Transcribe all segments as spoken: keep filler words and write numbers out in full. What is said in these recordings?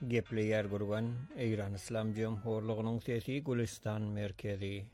Gepleyer gurgan Iran İslam Cumhurluğu'nun sesi Gülistan merkezi.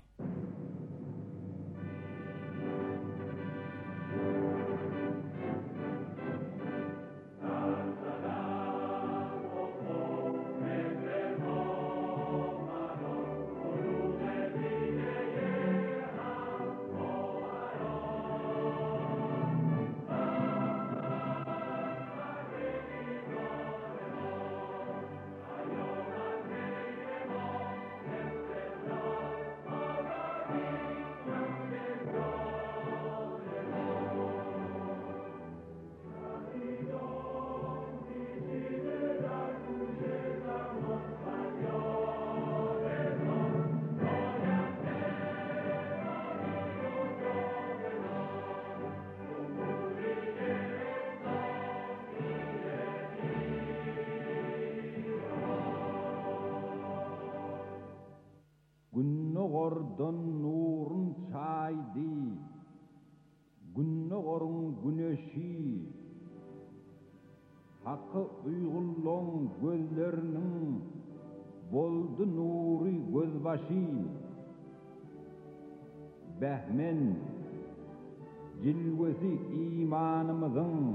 Günnogordan nurun çaydı, günnogorun güneşi, hakkı uygulluğun gözlerinin boldu nuri gözbaşı. Behmen, cilvesi imanımızın,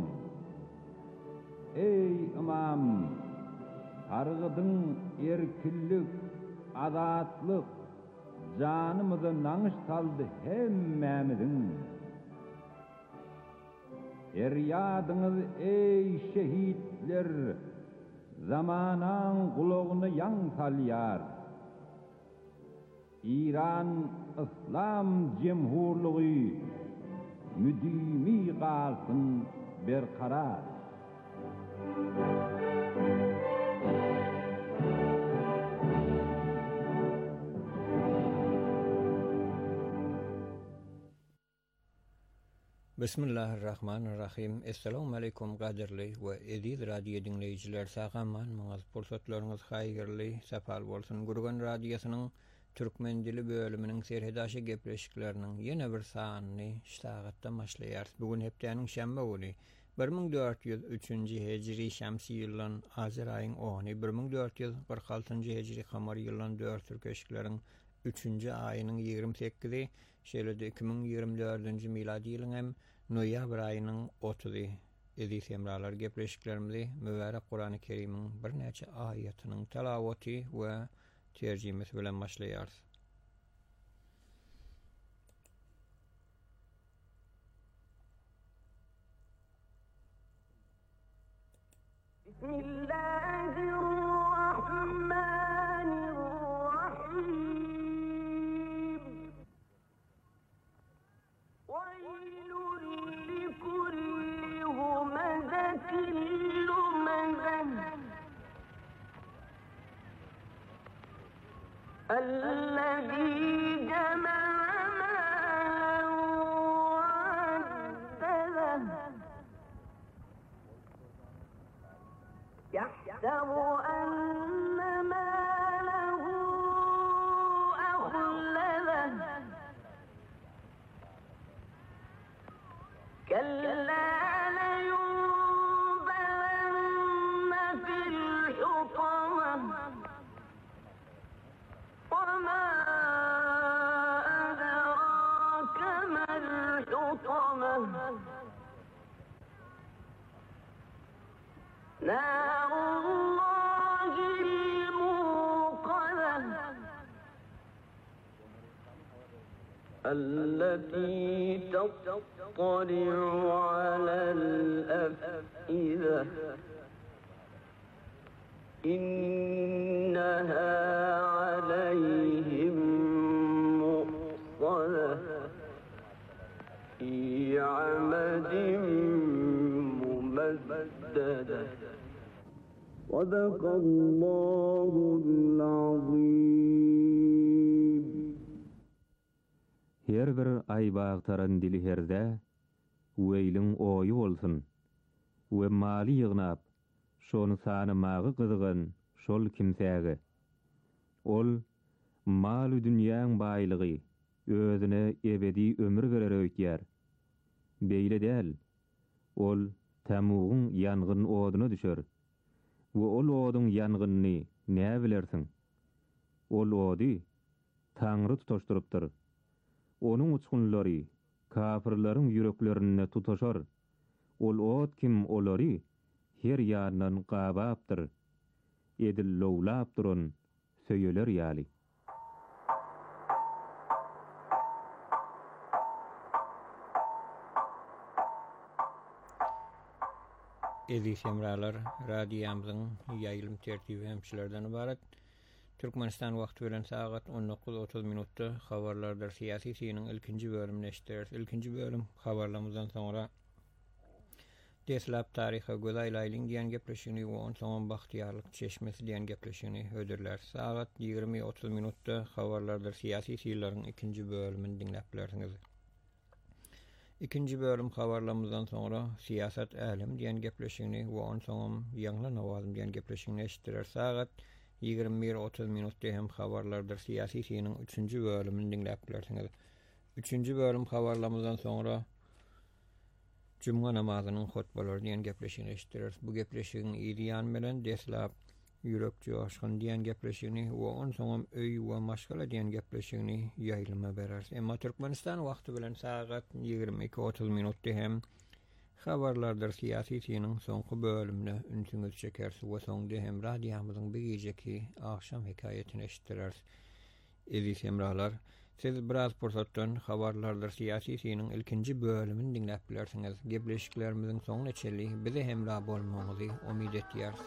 ey imam, targıdın erkillik, adatlık, canımızı nanış saldı hemmemizin. Feryadınız ey şehitler, zamanan kulağını yan salyar. İran İslam Cumhurluğu müdimi kalsın berkarar. Bismillahirrahmanirrahim. Assalamu alaikum qadirli we ediz radio dinleyiciler sağaman maňyz pursatlaryňyz haýyrly sapal bolsun. Gurgan radiosynyň türkmen dili bölüminiň serhedaşy gepleşikleriniň ýene bir sanyny ştagatda başlaýar. Bugun hepdeniň şembe güni bir min dört ýüz üçinji hejri şamsy ýylyň azyr aýyň ony bir min dört ýüz qirk altynjy hejri kamar ýylyň dört türkeşikleriň üçünji aýynyň ýygrimi sekkizi, şeýle iki min ýygrimi dördünji miladi ýylyň hem noýabr aýynyň otuzy. Edis emralar gepleşiklerimizi mübarek Kur'an-ı Kerim'iň bir näçe aýatynyň talawaty we terjimesi bilen başlaýar. Bismillahirrahmanirrahim. Veylun likulli humazatin lumazah. Ellezî cema'a mâlen وعدده يحسب أن ماله أخلده كلا لينبذن في الحطمة وما أدراك ما الحطمة نار الله الموقدة التي تطلع على الأفئدة إنها عليهم مؤصدة في عمد ممددة صدق الله العظيم. Her bir ay bağtaran dili herde, weýliň oýy bolsun. We mali ýygnap, şonu sanymagy gyzygan şol kimsäge. Ol, maly dünýäň baýlygy, özüne ebedi ömür berer öýtýär. Beýle däl, ol tamuğun yangın oğduna düşer we ol oduň ýangyny näme bilersiň? Ol ody Taňry tutaşdyrypdyr. Onuň uçgunlary kafirlaryň ýüreklerine tutaşar. Ol od kim olary her ýandan gabapdyr. Edil lowlap duran söýeler ýaly. Ezi semralar radiyamyzyň ýaýlym tertibi hemçilerden ibaret. Türkmenistan wagty bilen saat on dokuz otuz minutda habarlarda siyasi synyň ilkinji bölümini eşitdirýäris. İlkinji bölüm habarlamyzdan soňra Deslap taryha Gözaý Laýlyň diýen gepleşigini we on soňam Bahtiýarlyk çeşmesi diýen gepleşigini ödürler. Saat ýygrimi otuz minutda habarlarda siyasi syýlaryň ikinji bölümini dinläp bilersiňiz. İkinji bölüm habarlamyzdan soňra siyasat älim diýen gepleşigini we on soňam ýangla nawazym diýen gepleşigini eşitdirer. Saat ýygrimi bir otuz minutda hem habarlarda siyasi synyň üçünji bölümini dinläp bilersiňiz. Üçünji bölüm habarlamyzdan soňra Cuma namazynyň hutbalary diýen gepleşigini eşitdirer. Bu gepleşigiň ýan bilen deslap ýürek joşgyn diýen gepleşigini we on soňam öý we maşgala diýen gepleşigini ýaýlyma berer. Emma Türkmenistan wagty bilen saat ýygrimi iki otuz minutda hem habarlarda siyasi synyň soňky bölümine ünsüňiz çekersiz we soňda hem radiýamyzyň bir geceki akşam hekaýetini eşitdirer. Ezi semralar, siz biraz pursatdan habarlarda siyasi synyň ilkinji bölümini dinläp bilersiňiz. Gepleşiklerimiziň soň neçeli bize hemra bolmagyny umyt etýäris.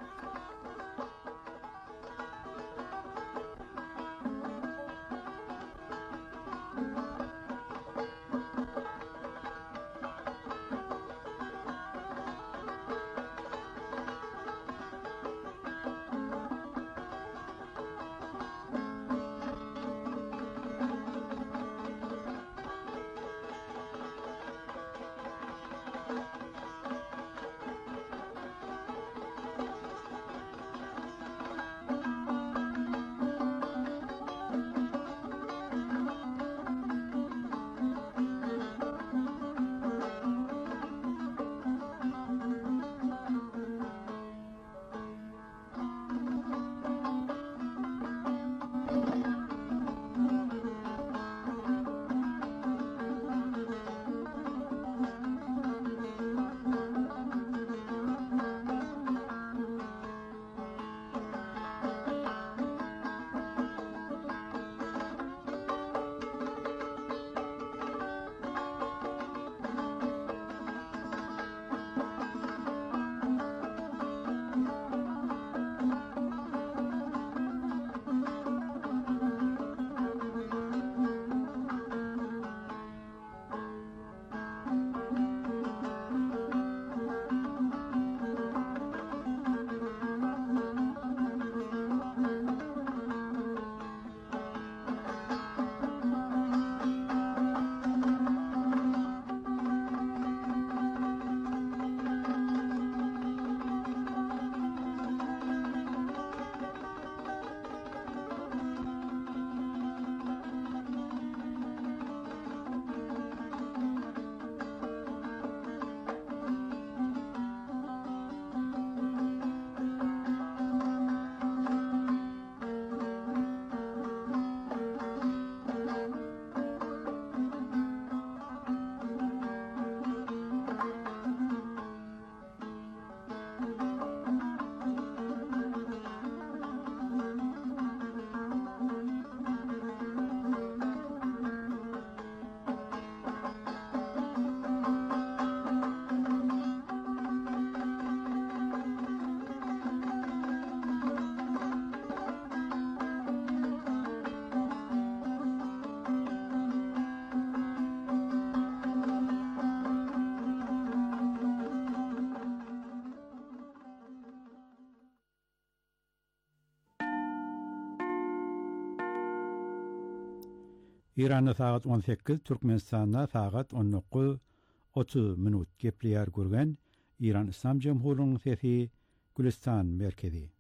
İran'da saat on sekiz, Türkmenistan'da saat on dokuz otuz minut gepleýär görgen İran İslam Cemhuriyeti'nin sesi Gülistan merkezi.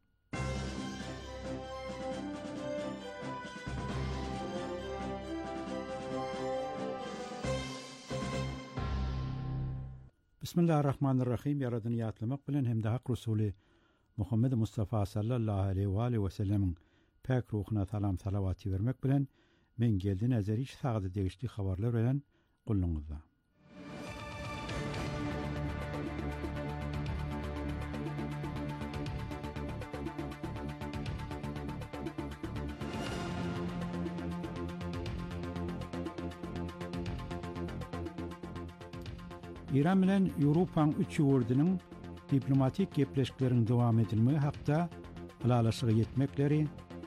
Bismillahirrahmanirrahim. Ýaradan ýatlamak bilen hem de hak rusuly Muhammed Mustafa sallallahu aleyhi ve sellemin pek ruhuna salam salavati vermek bilen men geldi nazari iş sağdı degişli habarlar bilen qulluğunuzda. İran bilen Ýewropaň üç ýurdanyň diplomatik gepleşikleriniň dowam edilmegi hakda alalaşyga ýetmekleri,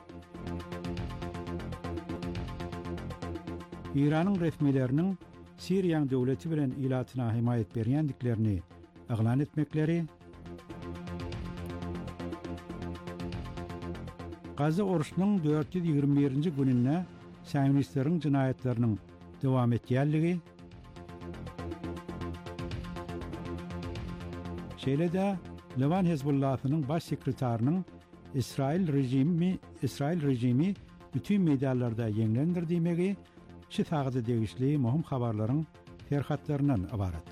İranyň resmileriniň Siriýa döwleti bilen ilatyna himayet berýändiklerini aglan etmekleri, Gaza oruşunyň dört yüz ýygrimi birinji gününe Siyonistlaryň jinayetleriniň dowam etýänligi, şeýle-de Levan Hezbollahynyň baş sekretarynyň İsrail rejimi İsrail rejimi bütün meýdanlarda ýeňlendirdiğmegi şu sagdy degişli muhim habarlaryň terhatlaryndan ibaret.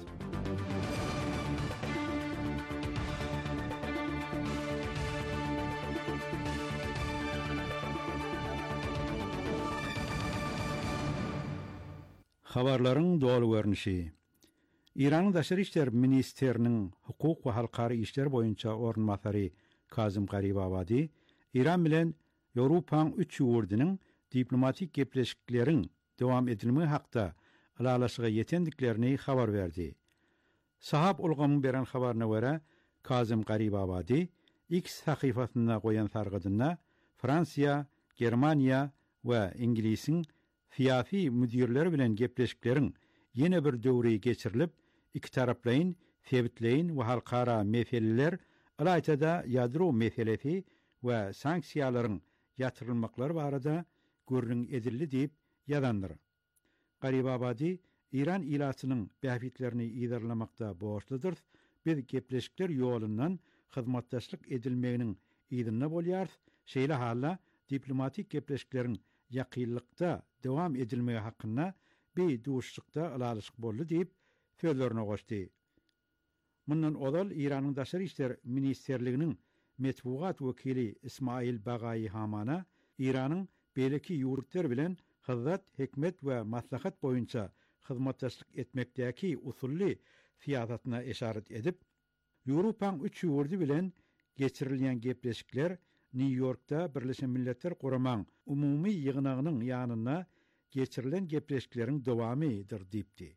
Habarlaryň dolu görnüşi. İranyň Daşary işler ministeriniň hukuk we halkary işler boýunça ornmasary Kazym Garibabadi İran bilen Ýewropaň üç ýurdunyň diplomatik gepleşikleriň dowam edilmegi hakda alalaşyga ýetendiklerini habar berdi. Sahap ulgamyň beren habaryna görä Kazym Garibabadi X sahyfasyna goýan sargydyna Fransiýa, Germaniýa we Inglisiň fiýasy müdirleri bilen gepleşikleriň ýene bir döwri geçirilip iki taraplayın sebitleyin we halkara meseleler alaytada ýadro meselesi we sanksiýalaryň ýatyrylmaklary barada görüň edildi diýip ýazandyr. Garibabadi İran ilatynyň bähwitlerini ýerlemakda borçludyr. Biz gepleşikler ýolundan hyzmatdaşlyk edilmeginiň ýygyna bolýar. Şeýle halla diplomatik gepleşikleriň ýakynlykda dowam edilmegi hakynda bir duşlukda alalyşyk boldy diýip sözlerine goşdy. Mundan odal İranyň Daşary işler ministerliginiň metbuat wekili İsmail Bagayi Hamana İranyň beleki ýurtlar bilen hyzat, hikmet we maslahat boýunça hyzmatdaşlyk etmekdäki usully fiýasatyna eşaret edip, Ýewropaň üç ýurdy bilen geçirilýän gepleşikler New Yorkda Birleşen Milletler Guramaň umumy ýygynagynyň ýanyna geçirilen gepleşikleriň dowamydyr diýipdi.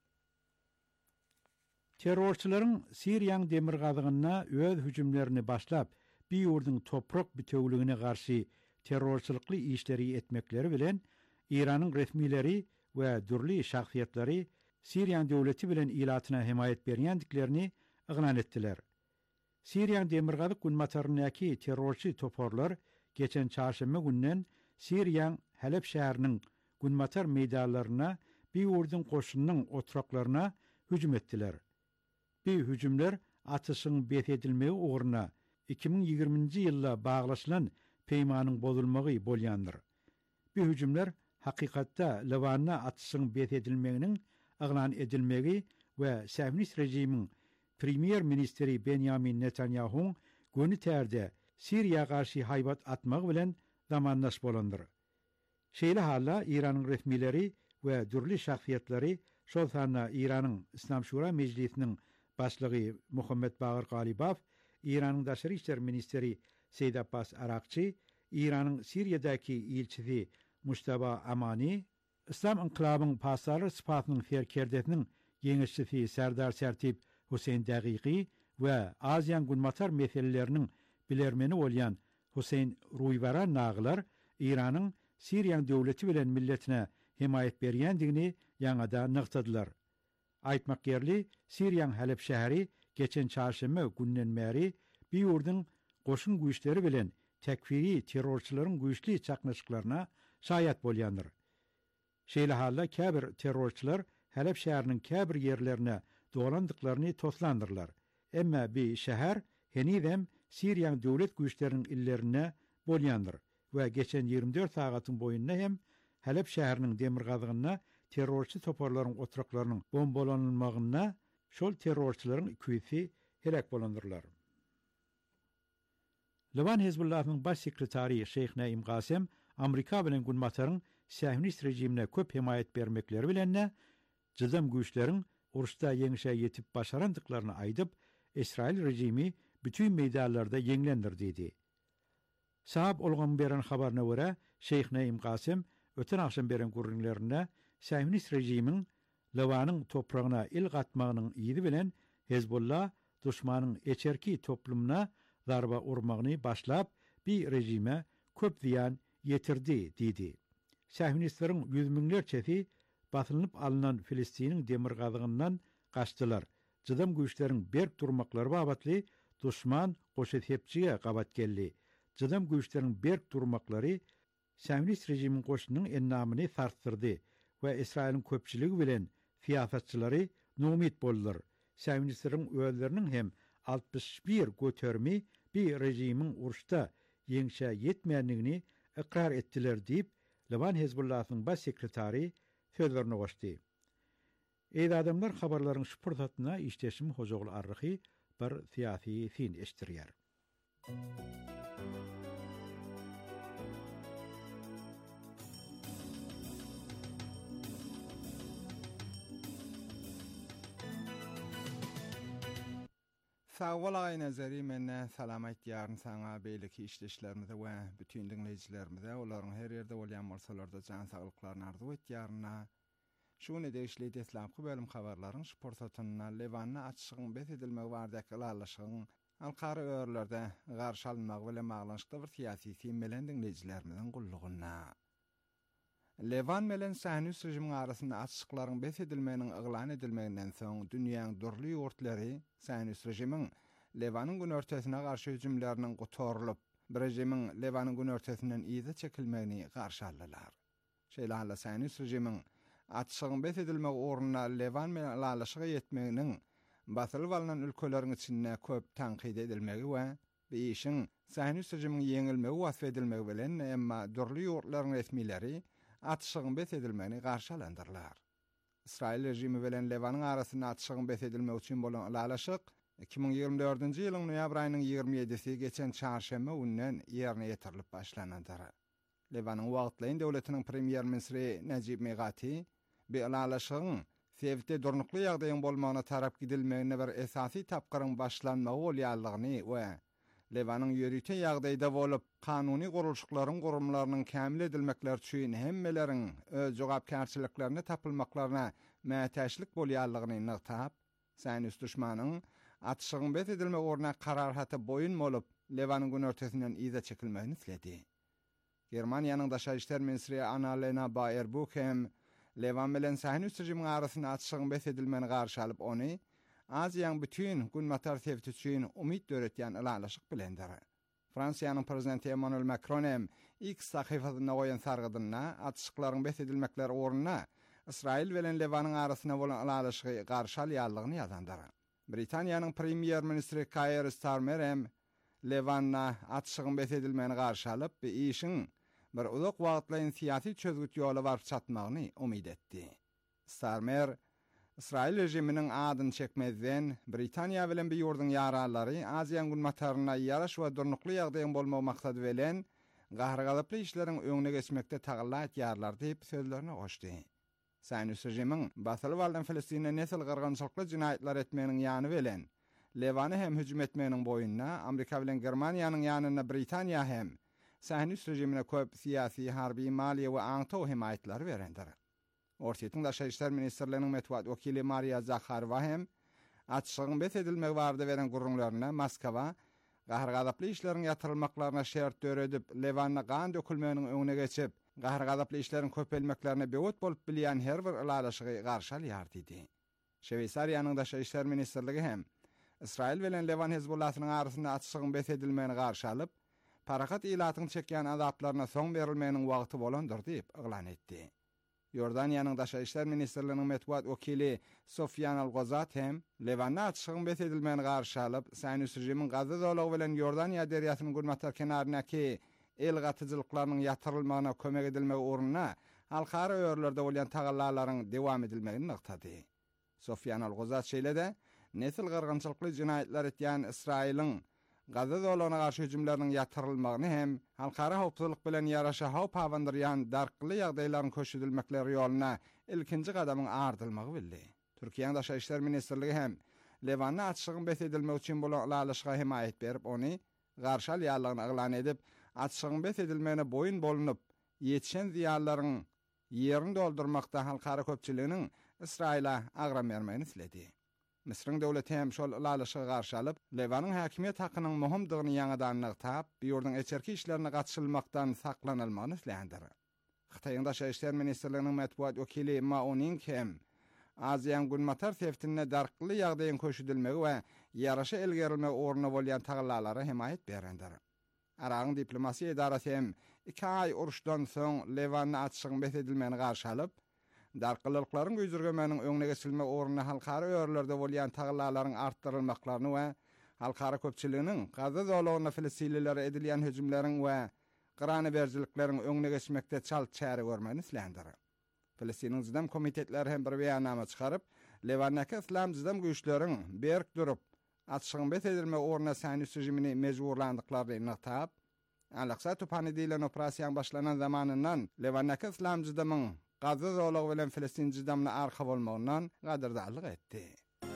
Terrorçylaryň Siriýa demirgazygyna öz hüjümlerini başlap, bir ýurdyň toprak bütewligine garşy terrorçylykly işleri etmekleri bilen İranyň resmileri we dürli şahsiýetleri Siriýa döwleti bilen ilatyna himayet berýändiklerini aglan etdiler. Siriýa demirgazyk günmatarynyňky terrorçy toporlar geçen çarşamba günden Siriýa Halep şäheriniň günmatar meýdanlaryna bir ýurdun goşunynyň otraklaryna hüjüm etdiler. Bir hüjümler atyşyň bet edilmegi uğruna iki bin ýygrimiňji ýylda baglaşylan peýmanyň bozulmagy bolýandyr. Bir hüjümler hakykatda Lewanda atyşyň bet edilmeginiň aglan edilmegi we Siyonist rejimiň premier ministeri Benjamin Netanyahu göni tärde Siriýa garşy haýbat atmagy bilen zamandaş bolandyr. Şeýle halla İranyň resmileri we dürli şahsiýetleri şol sanna İranyň İslam Şura Meclisiniň başlygy Muhammed Bagir Galibaf, İranyň Daşary işler ministeri Seýid Abbas Arakçy, İranyň Siriýadaky ilçisi Mujtaba Amani, İslam inqilabynyň pasary sypatynyň ferkerdetiniň ýeňişçisi Serdar Sertip Huseyn Dagiqi we Aziýan günmatar meseleleriniň bilermeni bolýan Huseyn Ruýbara naglar İranyň Siriýa döwleti bilen milletine himayet berýändigini ýa-da nyktadylar. Aýtmak gerli, Siriýa Halep şäheri geçen çarşamba günden bäri bir ýurdun goşun güýçleri bilen tekfiri terrorçylaryň güýçli çaknaşyklaryna şaýat bolýandyr. Şeýle halla käbir terrorçylar Halep şäheriniň käbir ýerlerine dolandyklaryny toslandyrlar. Emma bir şäher henidem Siriýa döwlet güýçleriniň illerine bolýandyr we geçen ýygrimi dört sagatyň boýunda hem Halep şäheriniň demirgazygyna terrorçy toporlaryň otraklarynyň bombalanmagyna şol terrorçylaryň ikisi helak bolandyrlar. Levan Hezbollah'ın baş sekreteri Şeyh Naim Qasem, Amerika bilen Gunmatar'ın Siyonist rejimine köp himayet bermekleri bilenne, cızam güýçleriň uruşda yeňişe yetip başarandyklaryny aýdyp, İsrail rejimi bütün meýdanlarda yeňlendir dedi. Sahab olgan beren habaryna görä, Şeyh Naim Qasem öten akşam beren gurrunlarına Siyonist rejimiň Levanyň topragyna il gatmagynyň ýygy bilen Hezbollah düşmanyň eçerki toplumuna zarba urmagyny başlap, bir rejime köp ziyan yetirdi dedi. Siyonistlerin yüz miňlerçesi basılıp alınan Filistiniň demir gazygyndan gaçdylar. Jydam güýçleriň berk durmaklary babatly düşman goşa hepçiye gabat geldi. Jydam güýçleriň berk durmaklary Siyonist rejimiň goşunyň ennamyny sartdyrdy we İsrail'in köpçiligi bilen fiýasatçylary numit boldylar. Siyonistlerin öýleriniň hem altmış bir götermi bir rejimiň uruşda yeňişe ýetmeýändigini ikrar etdiler diýip Levan Hezbollah'ın baş sekreteri sözlerine goşdy. Eýdi adamlar habarlaryň şupurtatyna işteşim hojagly arryhy bir siýasy fin eşdirýär. Sağolay nazary menne salamat ýaryn saňa beýleki işleşlerimizde we bütün dinleýijilerimizde olaryň her ýerde bolýan bolsalarda jan saglyklaryny arzu etýärna. Şunu deýişli deslamky bölüm habarlaryň şportatyna Levanyň açygyň besedilmegi bardaky ýalaşygyň alkary öýerlerde garşy alınmagy bilen maglanyşykda bir siýasy fin bilen dinleýijilerimizin gullugyna. Levan bilen Siyonist rejimiň arasynda açyklaryň besedilmeginiň yglan edilmeginden soň dünýäň durly ýurtlary Siyonist rejimiň Levanyň günörtesine garşy hüjümleriniň gotarylyp, bir rejimiň Levanyň günörtesinden ýyzy çekilmegini garşy aldylar. Şeýle Siyonist rejimiň açygyň besedilmegi ornuna Levan bilen alaşyga ýetmeginiň basylyp alynan ülkeleriň içinde köp tanqid edilmegi we bu işiň Siyonist rejimiň ýeňilmegi wasf edilmegi bilen emma durly ýurtlaryň resmileri atşygyň besedilmegini garşy alandyrlar. İsrail rejimi bilen Levanyň arasynda atşygyň besedilmegi üçin bolan alaşyk iki bin ýygrimi dördünji ýylyň noýabr aýynyň ýygrimi ýedisi geçen çarşembe günden ýerine ýetirilip başlanandyr. Levanyň wagtlaýyn döwletiniň premier ministri Najib Megati bu alaşygyň sebäpde durnukly ýagdaýyň bolmagyna tarap gidilmegine bir esasy tapgyryň başlanmagy bolýanlygyny we Levanyň ýörüte ýagdaýda bolup, kanuny gurulşyklaryň gurumlarynyň kämil edilmekleri üçin hemmeleriň öz jogapkärçiliklerini tapylmaklaryna mätäçlik bolýanlygyny nykap, Siyonist düşmanyň atşygyň besedilme orna karar haty boyun bolup, Levanyň günörtesinden ýyza çekilmegini tiledi. Germaniýanyň daşa işler ministri Annalena Baerbock hem Levan bilen Siyonist rejimiň arasynda atşygyň besedilmegini garşy alyp ony Aziýanyň bütün günmatar sevti üçin umid döretýän alaşyk bilendir. Fransiýanyň prezidenti Emmanuel Macron hem X sahyfasyna goýan sargydyna atşyklaryň besedilmekleri ornuna İsrail bilen Levanyň arasyna bolan alaşygy garşy alýanlygyny ýazandyr. Britaniýanyň premier ministri Keir Starmer hem Levanyna atşygyň besedilmegini garşy alyp, bu işiň bir uzak wagtlaýyn siýasy çözgüt ýoly barp çatmagyny umid etdi. Starmer İsrail rejiminiň adyny çekmezden Britaniýa bilen bir ýurdun ýaralary Aziýanyň günmataryna ýaraş we durnukly ýagdaýyň bolmagy maksady bilen gahragalyply işleriň öňüne geçmekde tagallat ýarlar diýip sözlerini goşdy. Siyonist rejimiň basylyp alynan Filistinne nesil gyrgynçylykly jinaýatlar etmeginiň ýany bilen Levany hem hüjüm etmeginiň boýunna Amerika bilen Germaniýanyň ýanyna Britaniýa hem Siyonist rejimine köp siýasy, harby, maliýe we aňtaw himayatlary berendir. Ortaýyň daşa işler ministrliginiň metbuat wekili Maria Zakharova hem atşygyň besedilmegi barada beren gurrunlaryna Moskwa gahragalyply işleriň ýatyrylmaklaryna şert döredip Levanyna gan dökülmeginiň öňüne geçip gahragalyply işleriň köpelmeklerine bewet bolup bilýän her bir alaşygy garşy alýar diýdi. Şweýsariýanyň daşa işler ministrligi hem İsrail bilen Levan Hezbollah'yň arasynda atşygyň besedilmegini garşy alyp, parakat ilatyny çekýän azaplarına soň berilmeginiň wagty bolandyr diýip yglan etdi. Yordaniýanyň daşa işler ministrliginiň metbuat wekili Sofyan Al-Gozat hem Levanyna atşygyň besedilmegini garşy alyp, Siyonist rejimiň Gaza dowlaty bilen Yordaniýa derýasynyň gurmatar kenaryndaky el gatyjylyklarynyň ýatyrylmagyna kömek edilmegi ornuna halkara öýerlerde bolýan tagallalaryň dewam edilmegini nyktady. Sofyan Al-Gozat şeýle-de nesil gyrgynçylykly jinaýatlar etýän Israiliň Gaza zolugyna garşy hüjümläriniň ýatyrylmagyny hem halkara howpsuzlyk bilen ýaraşa haw pawandyrýan darkly ýagdaýlaryň köşedilmekleri ýolyna ilkinji gadamyň ardylmagy bildi. Türkiýeň Daşa işler ministrligi hem Levany açygyň besedilmek üçin bolan ulalyşyga himayet berip, ony garşy alýanlygyny aglan edip, açygyň besedilmegine boyun bolunup, ýetişen ziýanlaryň ýerini doldurmakda halkara köpçiliginiň Israila agram bermegini siledi. Misriň döwleti hem şol ulalyşyga garşy alyp, Levanyň häkimiýet hakynyň muhimdigini ýaňadan anykdap, bu ýurdun eçerki işlerine gatşylmakdan saklanylmagyny isleýändir. Hytaýyň Daşa işler ministrliginiň matbuat wekili Maoning hem Aziýan günmatar seftine darkly ýagdaýyň köşedilmegi we ýaraşa elgerilme ornuny bolýan taglaalary himayet berendir. Aragyň diplomasiýa edarasy hem iki ay uruşdan soň Levanyň açygyň besedilmegini garşy alyp, darkylyklaryň güýjürgemeniň öňüne geçilme ornuny halkara öýerlerde bolýan taglalaryň artdyrylmaklaryny we halkara köpçiliginiň Gaza zolugyna Filistinlilere edilýän hüjümleriň we gyrany berjilikleriň öňüne geçmekde çal çäre görmegini isleýändir. Filistiniň Zidam komitetleri hem bir beýannama çykaryp, Levanyňky islam Zidam güýçleriň berk durup, açygyň besedilme ornuny sanyus rejimini mejburlandyklaryny ýaňytap, Al-Aqsa tupany diýilen operasiýa başlanan zamanyndan Levanyňky islam Zidamyň Gaza zolugy bilen Filistin Zidamyna arka bolmagyndan gadyrdalyk etdi.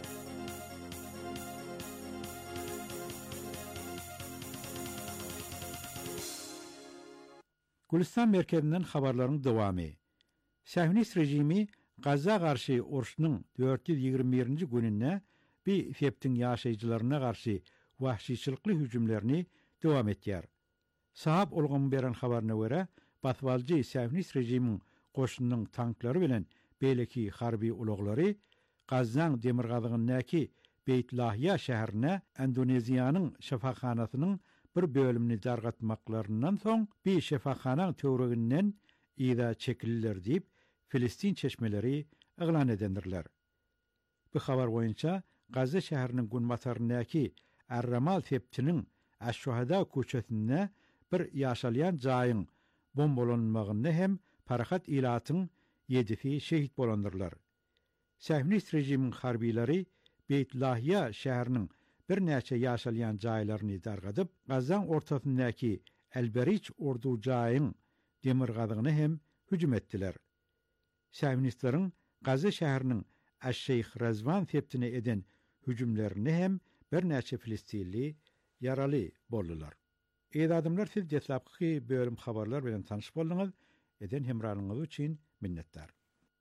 Gülistan merkezinden habarlaryň dowamy. Sähünist rejimi Gaza garşy uruşynyň dört yüz ýygrimi birinji gününde bir septiň ýaşaýjylaryna garşy wahşyçylykly hüjümlerini dowam etýär. Sahab ulgamy beren habaryna görä, Batwalji Sähünist rejimiň goşunynyň tanklary bilen beýleki harby ulaglary Gazaň demirgazygynyňky Beit Lahya şäherine Endoneziýanyň şefahanasynyň bir bölümini dargatmaklarından soň bir şefahanaň töwreginden ýa-da çekildiler diýip Filistin çeşmeleri eglan edendirler. Bu habar boýunça Gaza şäheriniň günbataryndaky Ar-Ramal septiniň Aş-Şuhada köçesinde bir ýaşalýan jaýyň bombalanmagyny hem parahat ilatyň ýedisi şehit bolandyrlar. Sähünist rejimiň harbiýleri Beit Lahya şäheriniň bir näçe ýaşalýan jaýlaryny dargadyp, Gazaň ortasyndaky Elberiç ordu jaýyň demirgazygyny hem hüjüm etdiler. Sähünistleriň Gaza şäheriniň Aş-Şeýh Razvan septine eden hüjümlerini hem bir näçe Filistinli ýaraly boldular. Eýdadymlar, siz deslapky bölüm habarlar bilen tanyş boldyňyz. Eden hemralyňyz üçin minnetdar.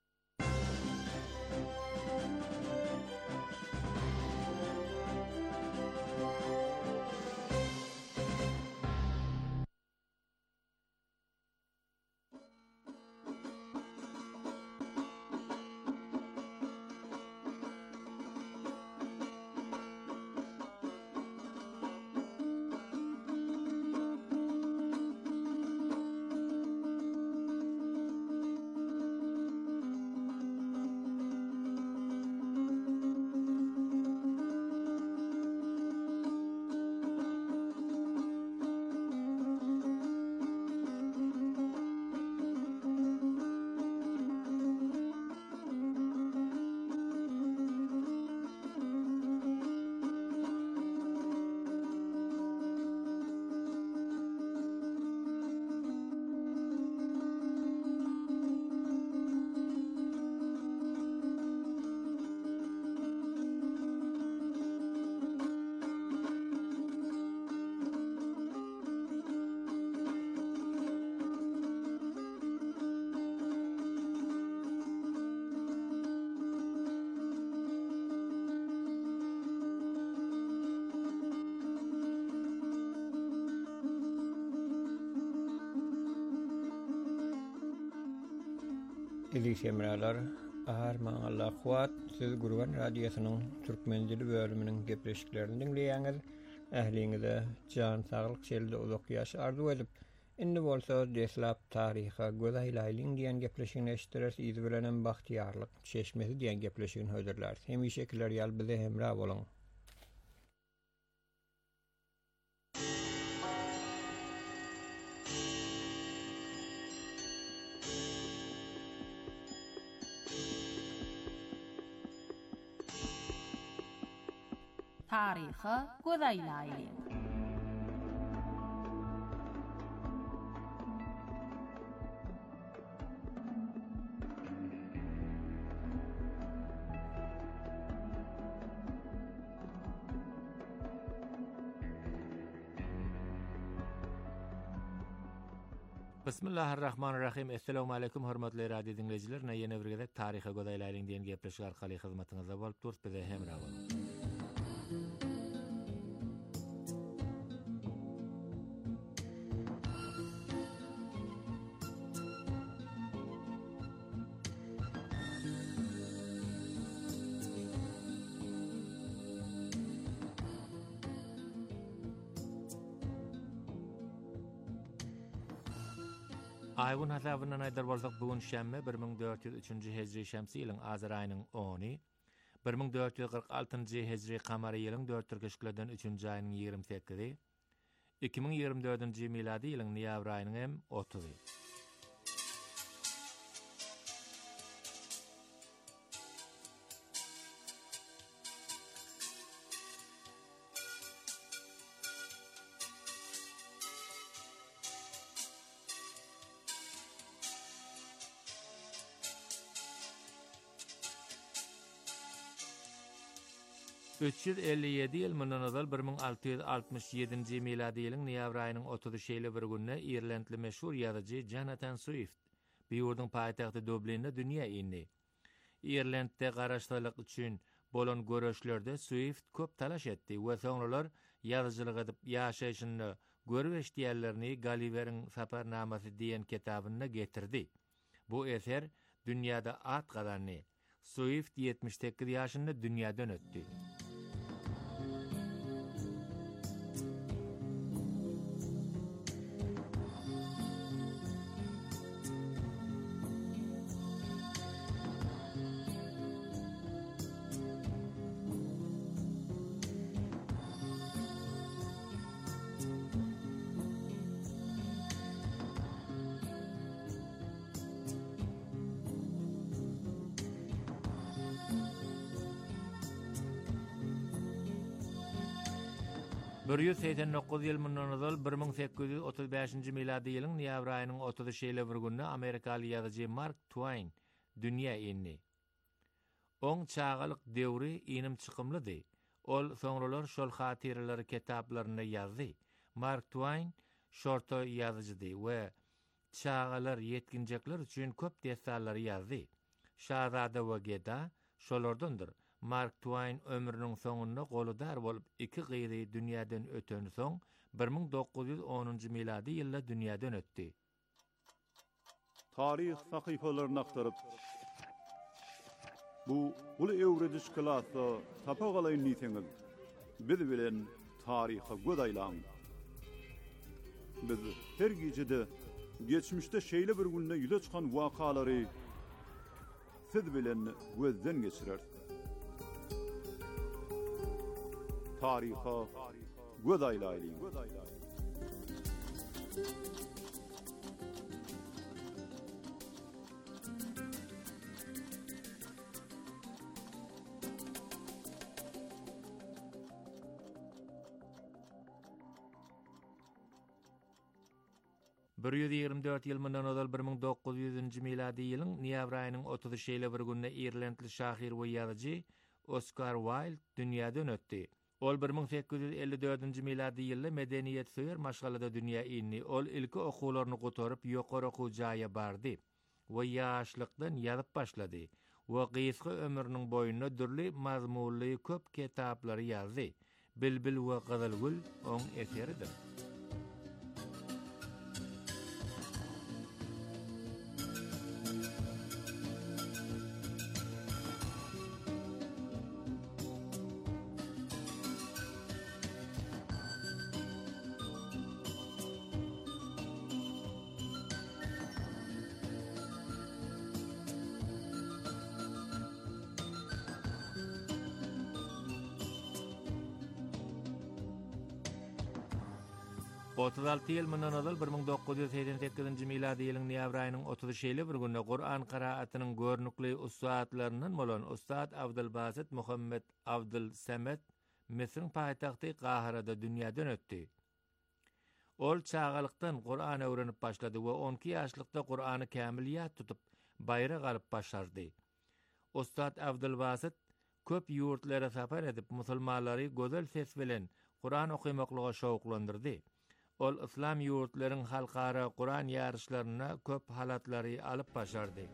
Eli semralar, ahar maňalla kuat, siz Gurban Radiosynyň türkmen dili bölüminiň gepleşiklerini dinleýäňiz. Ähliňize jan saglyk şeýle uzak ýaş arzu edip, indi bolsa deslap taryha gözaýlaýlyň diýen gepleşigini eşitdirers, izi bilen bahtiýarlyk çeşmesi diýen gepleşigini höderler. Hem şekiller ýal bize hemra boluň. Taryha gözaýlaýly. Bismillahirrahmanirrahim. Assalamu alaykum hormatly radio dinleyijiler. Näýe bir gezek taryha godaýlaryň diýen gepleşik arkaly hyzmatyňyzda bolup durýar. Bize hemra bolun. Aýbun hasabyna aýdar bolsak bugun şämme bir ming dört ýüz üçünji hejri şämsi ýylyň Azar aýynyň ony, bir ming dört ýüz kırk altynjy hejri kamary ýylyň dört türkeşiklerden üçünji aýynyň ýygrimi sekizi, iki ming ýygrimi dördünji miladi ýylyň noýabr aýynyň hem otuzy. üç yüz elli ýedi ýyl mundan azal bir ming alty ýüz altymyş ýedinji miladi ýylyň noýabr aýynyň otuzyşy bir günne Irlandly meşhur ýazyjy Jonathan Swift bu ýurduň paýtagty Dublinde dünýä indi. Irlandde garaşdyrlyk üçin bolan görüşlerde Swift köp talaş etdi we soňralar ýazyjylyk edip ýaşaýyşyny görüp eşdiýärlerini Gulliver'in Saparnamasy diýen kitabyna getirdi. Bu eser dünýäde at gadanny. Swift ýetmiş sekiz ýaşynda dünýäden ötdi. bir yüz seksen dokuz ýyl mundan azal bir ming sekiz ýüz otuz beşinji miladi ýylyň noýabr aýynyň otuzyşy bir günne Amerikaly ýazyjy Mark Twain dünýä indi. Oň çağalyk döwri inim çykymlydy. Ol soňralar şol hatyralar kitaplarynda ýazdy. Mark Twain şorta ýazyjydy we çağalar ýetginjekler üçin köp desallar ýazdy. Şahzada we Geda şolardandyr. Mark Twain ömrüniň soňunda goludar bolup iki gyzy dünýäden öten soň bir ming dokuz ýüz onunji miladi ýylda dünýäden ötdi. Tarih sakyfalaryny aktaryp bu ulu ewrediş klasy tapagaly niýetiňiz biz bilen taryha godaýlan. Biz her gejede geçmişde şeýle bir günde ýüze çykan wakalary siz bilen gözden geçirer. Tariha godaýlaýly. bir yüz ýygrimi dört ýyl mundan azal bir ming dokuz ýüzünji miladi ýylyň noýabr aýynyň otuzyşy bir günne Irlandly şahyr we ýazyjy Oscar Wilde dünýäden ötdi. Ol bir ming sekiz ýüz elli dördünji miladi ýylda medeniýet söýer maşgalada dünýä indi. Ol ilki okuwlaryny gotaryp ýokary okuw jaýa bardy we ýaşlykdan ýazyp başlady. We gysga ömrüniň boýuna dürli mazmunly köp kitaplary ýazdy. Bilbil we Gazalgul oň eseridir. otuz alty ýyl mundan azal bir ming dokuz ýüz seksen sekizinji miladi ýylyň noýabr aýynyň otuzyşy bir günde Qur'an qiraatynyň görnükli ustadlarynyň bolan Ustad Abdulbasit Muhammed Abdul Samet Mesriň paýtagty Qahirada dünýäden ötdi. Ol çağalykdan Qur'an öwrenip başlady we on iki ýaşlykda Qur'any kämilýät tutup baýra galyp başardy. Ustad Abdulbasit köp ýurtlara sapar edip musulmanlary gözel ses bilen Qur'an okumaklyga şowuklandyrdy. ol İslam ýurtlaryň halkara Kur'an ýarışlaryna köp halatlary alyp başardy.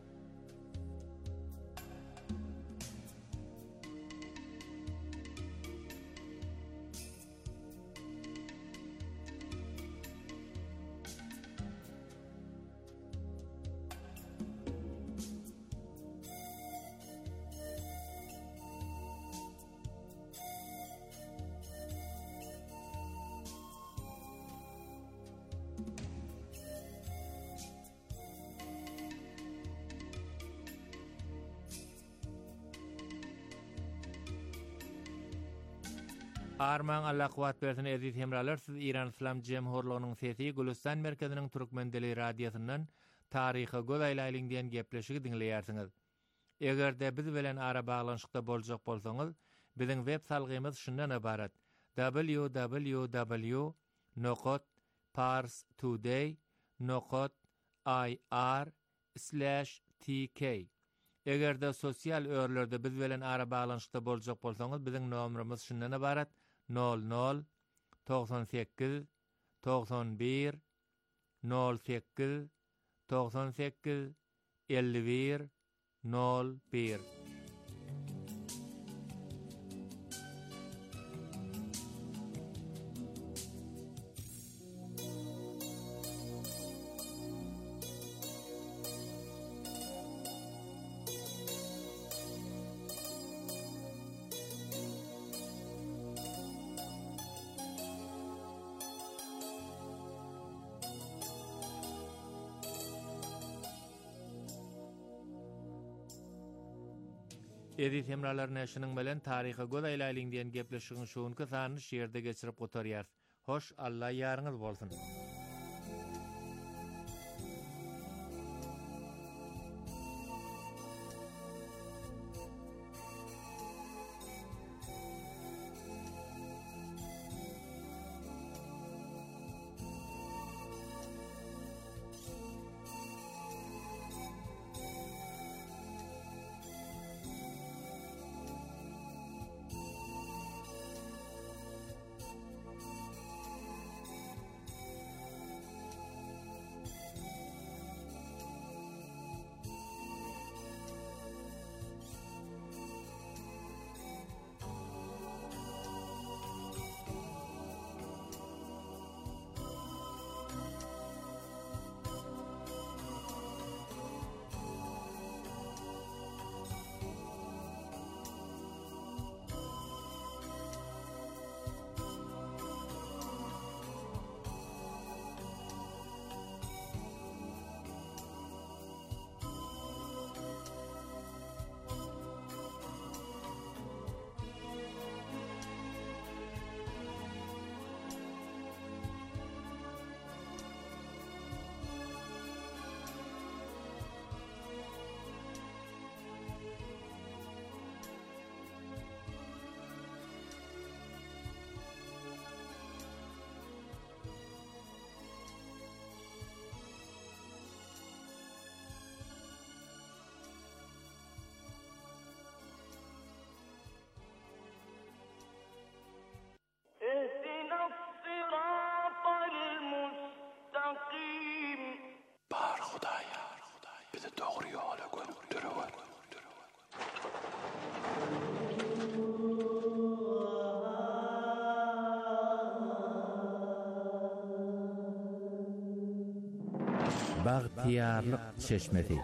Arman Allah kuwat bersin aziz hemralar, siz İran İslam Jemhurluğunyň sesi Gülistan merkeziniň Türkmen dili radiosynyň taryhy gozaýlaýlyň diýen gepleşigi dinleýärsiňiz. Egerde biz bilen ara baglanşykda boljak bolsaňyz, biziň web salgymyz şundan ibarat: w w w nokta pars today nokta i r slash t k. Egerde sosial örlerde biz bilen ara baglanşykda boljak bolsaňyz, biziň nomerimiz şundan ibarat: nol nol doksan sekiz doksan bir nol sekiz doksan sekiz elli bir nol bir. Edis hemralar näşiniň bilen taryhy gozaýlaýlyň diýen gepleşigiň şoňky sanyny şeýerde geçirip gotarýar. Hoş, Allah ýaryňyz bolsun. Bagtiyarlyk çeşmesi.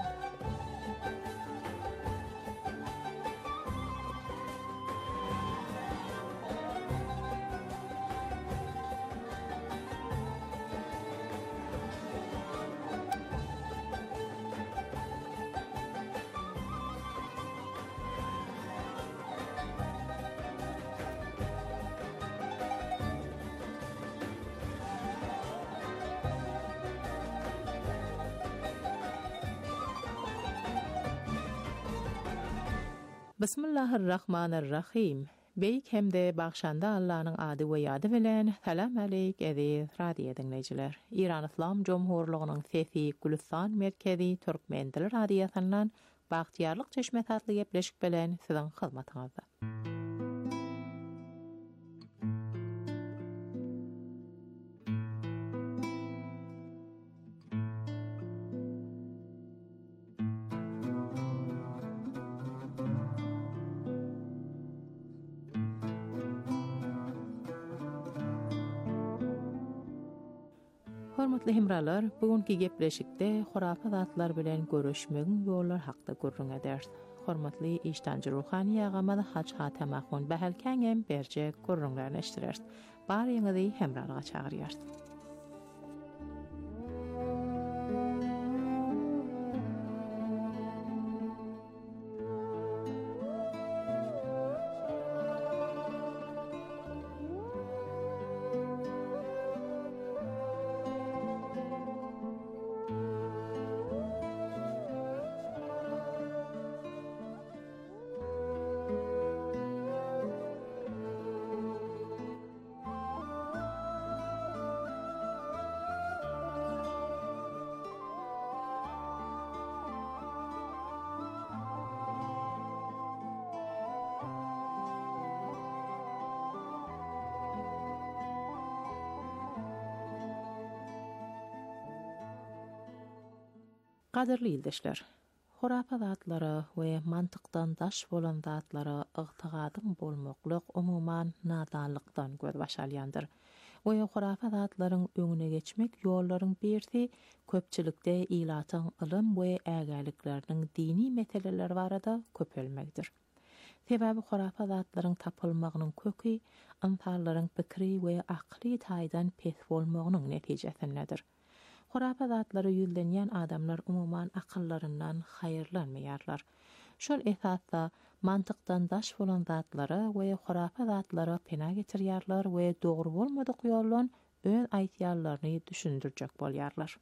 Bismillahirrahmanirrahim. Beyk hemde bagşanda Allah'ın adı we ýady bilen salam aleyk aziz radio dinleýijiler. İran İslam Jomhurluğunyň sesi Gülistan merkezi Türkmen dili radiosynyň Bagtiyarlyk çeşmesi adly gepleşik bilen siziň hyzmatyňyzda. Hormatly hemralar, bugünkü gepleşikde hurafa zatlar bilen görüşmegin ýollar hakda gurrun eder. Hormatly iştancı ruhani agamada haç hatamakhon bahalkangem berje gurrunlarını eşdirer. Bar ýyňyzy hemralyga çagyrýar. Qadirli ildeşler, hurafa zatlara we mantıkdan daş bolan zatlara ıgtygadyn bolmaklyk umuman nadanlykdan göz başalýandyr. We hurafa zatlaryň öňüne geçmek ýollaryň birsi köpçilikde ilatyň ilm we ägälikleriniň dini meseleler barada köpelmekdir. Sebäbi hurafa zatlaryň tapylmagynyň köki insanlaryň pikri we akly taýdan pes bolmagynyň netijesindedir. Hurafa zatlary ýüzlenýän adamlar umuman akyllaryndan haýyrlanmaýarlar. Şol esasda mantykdan daş bolan zatlary we hurafa zatlary pena getirýärler we dogry bolmadyk ýollan öz aýtýarlaryny düşündirjek bolýarlar.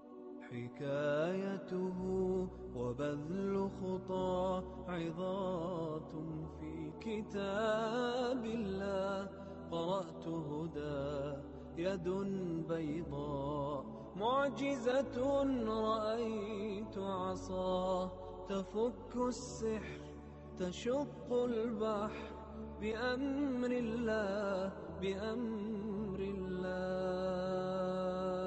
حكايته وبذل خطى عظات في كتاب الله قرأت هدى يد بيضاء معجزة رأيت عصا تفك السحر تشق البحر بأمر الله بأمر الله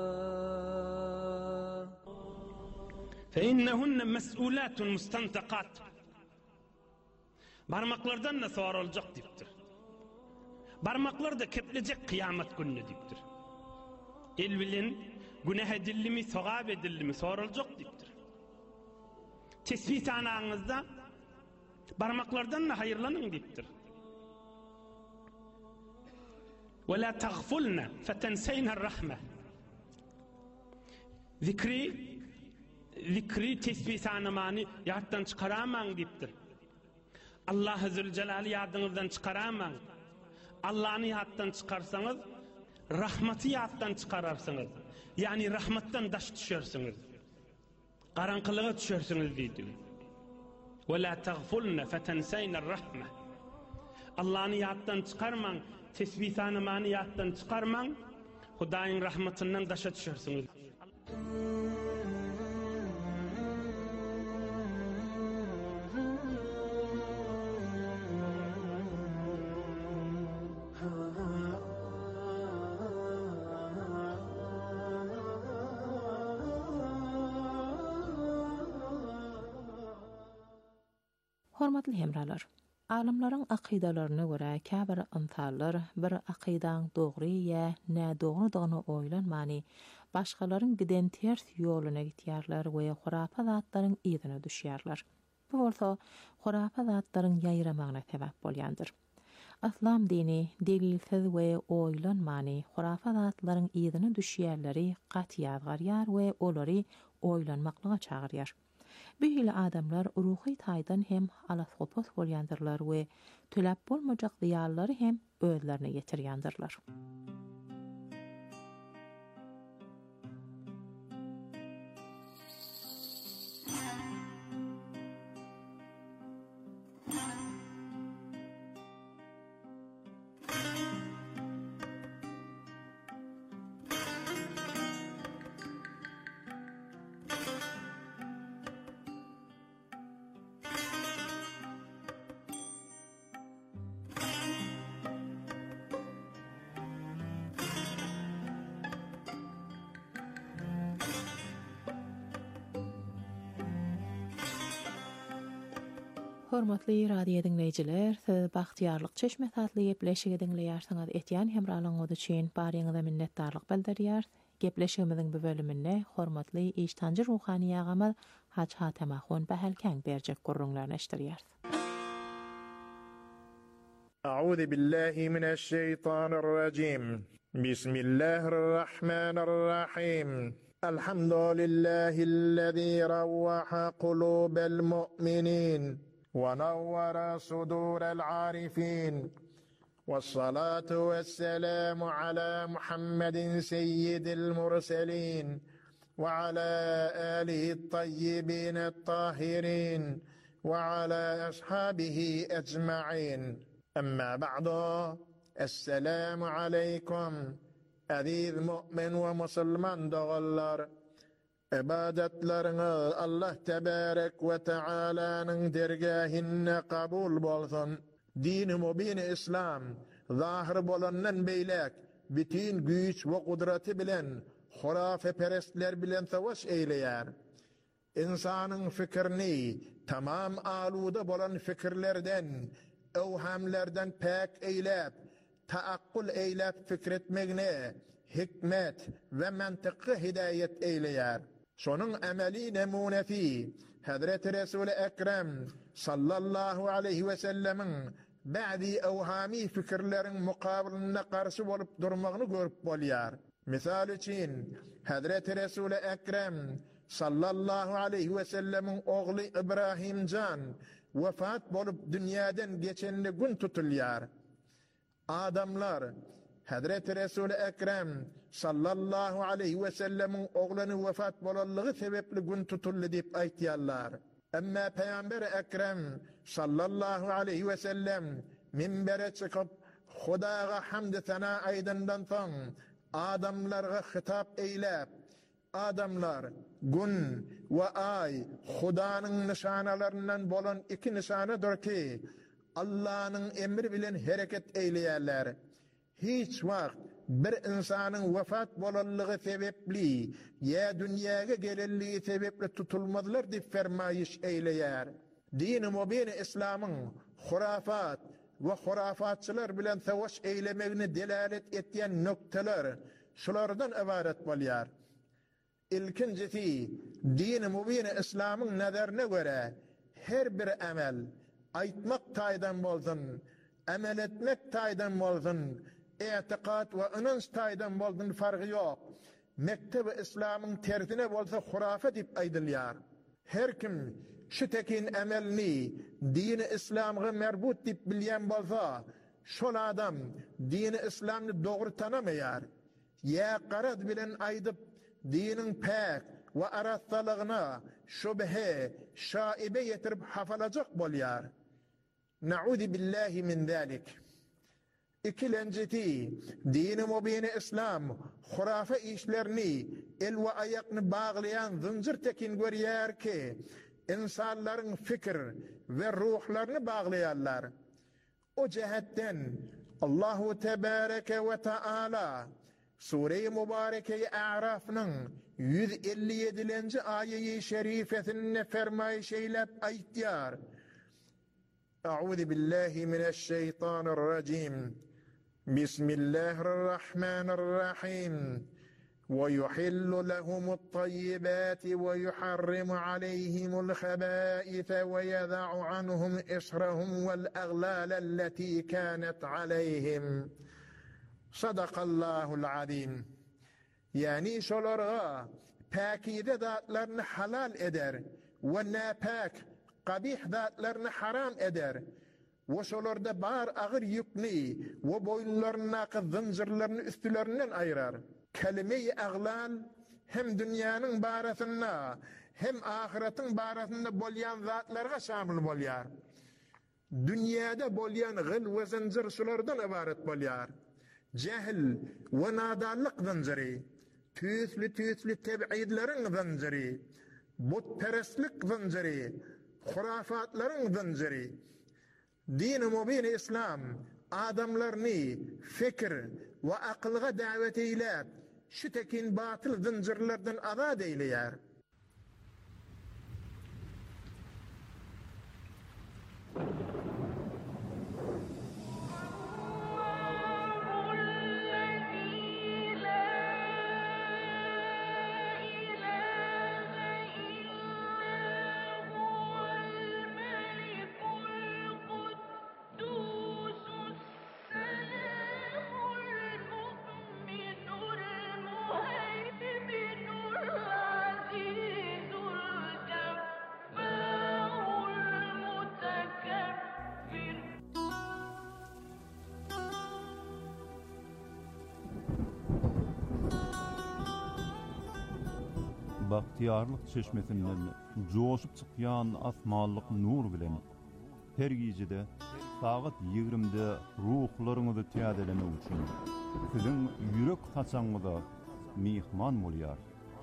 فإنهن مسؤولات مستنطقات barmaklardan da sorulacak diptir. Barmaklar da keplecek kıyamet gününe diptir. El bilen günah edildi mi, sogab edildi mi sorulacak diptir. Tesbih sanağınızda barmaklardan da hayırlanın diptir. وَلَا تَغْفُلْنَ فَتَنْسَيْنَ الرَّحْمَةِ Zikri Zikri tesbih sanamanı yattan çıkaramam diptir. Allah Zülcelal'i yadınızdan çıkaramam. Allah'ını yattan çıkarsanız rahmeti yattan çıkararsınız. Yani rahmetten daş düşersiniz. Karanlığa düşersiniz dedi. وَلَا تَغْفُلْنَ فَتَنْسَيْنَ الرَّحْمَةِ Allah'ını yattan çıkarman, tesbih sanamanı yattan çıkarman, Hudaýyň rahmetinden daşa düşersiniz. Hormatly hemralar, alimlaryň akydalaryna görä käbir insanlar bir akydaň dogry ýa nädogrydygyny oýlanmany, başgalaryň giden ters ýoluna gitýärler we hurafa zatlaryň ýerine düşýärler. Bu bolsa hurafa zatlaryň ýaýramagyna sebäp bolýandyr. Islam dini delilsiz we oýlanmany hurafa zatlaryň ýerine düşýärleri gatýa garýar we olary oýlanmaklyga çagyrýar. Bühili adamlar ruhy taýdan hem alaskopos bolýandyrlar we tölep bolmajak diýallary hem özlerine getirýändirler. Hormatly radio dinleyijiler, siz Baxtiýarlyk Çeşme satly ýepleşigi dinleýärsiňiz. Etýän hemralyňyz üçin barýaňyza minnetdarlyk bildirýär. gepleşigimiziň bu bölüminde hormatly iştancı ruhani agamy Haç Hatemahun Bahelkäň berjek gurrunlaryny eşdirýär. أعوذ بالله من الشيطان الرجيم بسم الله الرحمن الرحيم الحمد لله الذي روح قلوب المؤمنين ونور صدور العارفين والصلاة والسلام على محمد سيد المرسلين وعلى آله الطيبين الطاهرين وعلى أصحابه أجمعين أما بعد السلام عليكم أذيذ مؤمن ومسلمان دغلر عبادتلرنا الله تبارك وتعالى نندرجاهن قبول بولثن دين مبين إسلام ظاهر بولنن بيلك bütün güç ve kudreti bilen hurafe perestler bilen savaş eyleyar. İnsanın fikrini tamam aluda bolan fikirlerden, evhamlerden pek eylep, taakkul eylep fikretmegne, hikmet ve mantıklı hidayet eyleyar. Şonun ameli nemunesi Hazreti Resul-i Ekrem sallallahu aleyhi ve sellemin ba'di evhami fikirlerin mukabilinde karşı olup durmağını görüp bolyar. Misal için Hazreti Resul-i Ekrem sallallahu aleyhi ve sellemin oğlu İbrahim Can vefat bolup dünyadan geçenli gün tutulyar. Adamlar Hazreti Resul-i Ekrem sallallahu aleyhi ve sellemin oğlunu vefat bolallığı sebepli gün tutullu deyip aytiyallar. Amma Peygamber Ekrem sallallahu aleyhi ve sellem minbere çıkıp Hudaga hamd sana aydından son adamlarga hitap eylep adamlar gün ve ay Hudanın nişanalarından bolan iki nişanadır ki Allah'ın emri bilen hareket eyleyerler. Hiç vakt bir insanın vefat bolallığı sebepli ya dünyaya gelirliği sebepli tutulmadılar deyip fermayiş eyleyer. Din-i mubin İslam'ın hurafat ve hurafatçılar bilen savaş eylemegini delalet etyen noktalar şulardan ibaret bolyar. İlkincisi din-i mubin İslam'ın nazarına göre her bir amel aytmak taydan bolsun, amel etmek taydan bolsun, i'tiqad ve inanç taydan bolsun farkı yok. Mektep-i İslam'ın tersine bolsa hurafe dip aydylyar. Her kim şu tekin amelni din-i İslam'a merbut dip bilyen bolsa şol adam din-i İslam'ni doğru tanamayar. Ya qarad bilen aydıp dinin pek ve arasalığına şübhe, şaibe yetirip hafalacak bolyar. Na'udhu billahi min zalik. İkilenceti din-i mubin İslam hurafe işlerini el ve ayakını bağlayan zincir tekin görüyer ki insanların fikir ve ruhlarını bağlayarlar. O cihetten Allahu Tebareke ve Teala Sure-i Mübareke-i A'raf'nın yüz elli yedilinci ayeyi şerifesine fermayış eylep aytiyar. A'udhu billahi mineşşeytanirracim. Bismillahirrahmanirrahim. وَيُحِلُّ لَهُمُ الطَّيِّبَاتِ وَيُحَرِّمُ عَلَيْهِمُ الْخَبَائِثَ وَيَضَعُ عَنْهُمْ إِصْرَهُمْ وَالْأَغْلَالَ الَّتِي كَانَتْ عَلَيْهِمْ Sadakallahul azim. Yani şolara pakide zatlarını halal eder ve napak qabih zatlarını haram eder. Ve şolarda bar ağır yükni ve boyunlarına zincirlerini üstülerinden ayırar. Kelime-i ağlal hem dünyanın barasında hem ahiretin barasında bolyan zatlarga şamil bolyar. Dünyada bolyan gıl ve zincir şolardan ibaret bolyar. Cehil ve nadallık zinciri, tüyüslü tüyüslü teb'idlerin zinciri, butperestlik zinciri, hurafatların zinciri. Din-i mubin İslam adamlarını fikir ve akılga davet eylep şu tekin batıl zincirlerden azad eyleyar. bahtiyarlyk çeşmesinden joşup çykýan asmanlyk nur bilen her gijede saat ýigrimide ruhlaryňyzy täzelemek üçin siziň ýürek haçaňyza mihman bolýar.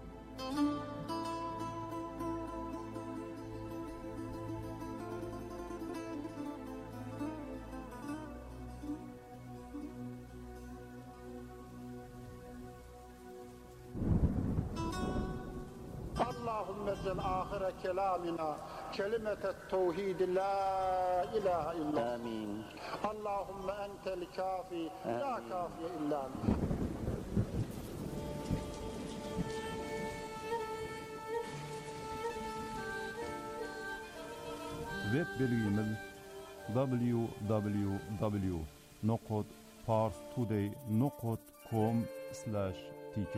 نزل آخر كلامنا كلمة التوحيد لا إله إلا آمين. اللهم أنت الكافي لا كافي إلا أنت. Web belgimiz w w w nokta parstoday nokta com slash t k.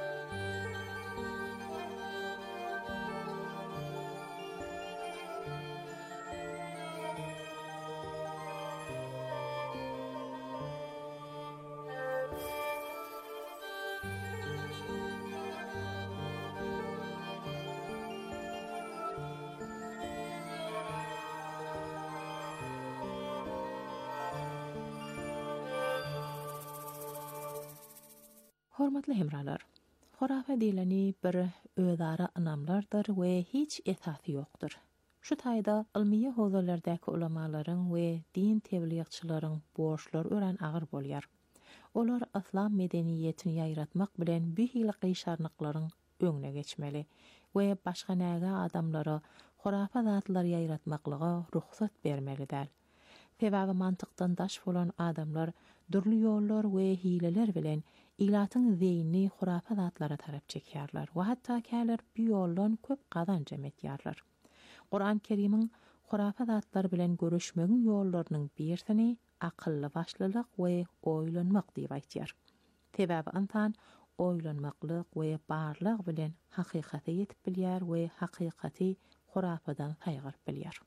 Hormatly hemralar, horafa dileni bir ödara anamlardır we hiç esasy ýokdur. Şu taýda ilmiýe howzalardäki ulamalaryň we din tebliğçilaryň borçlary ören agyr bolýar. Olar islam medeniýetini ýaýratmak bilen bühili gyşarnyklaryň öňüne geçmeli we başga näge adamlara horafa zatlar ýaýratmaklyga ruhsat bermelidir. Sebäbi mantykdan daş bolan adamlar durly ýollar we hileler bilen ilatyň zeýni horafa zatlara tarap çekýärler we hatda käler bu ýoldan köp gazanç etýärler. Qur'an Kerimiň horafa zatlar bilen görüşmegiň ýollarynyň birisini akylly başlylyk we oýlanmak diýip aýtýar. Sebäbi antan oýlanmaklyk we barlyk bilen hakykaty ýetip bilýär we hakykaty horafadan saýgyryp bilýär.